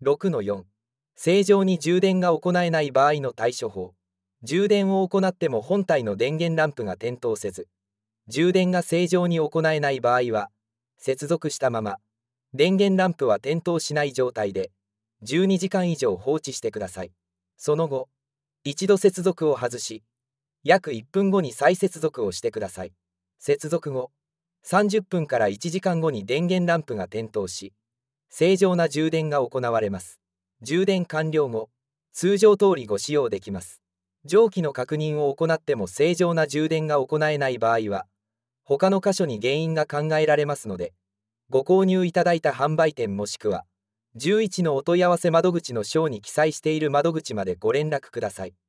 6-4 正常に充電が行えない場合の対処法。充電を行っても本体の電源ランプが点灯せず、充電が正常に行えない場合は、接続したまま電源ランプは点灯しない状態で12時間以上放置してください。その後、一度接続を外し、約1分後に再接続をしてください。接続後、30分から1時間後に電源ランプが点灯し、正常な充電が行われます。充電完了後、通常通りご使用できます。上記の確認を行っても正常な充電が行えない場合は、他の箇所に原因が考えられますので、ご購入いただいた販売店もしくは、11のお問い合わせ窓口の章に記載している窓口までご連絡ください。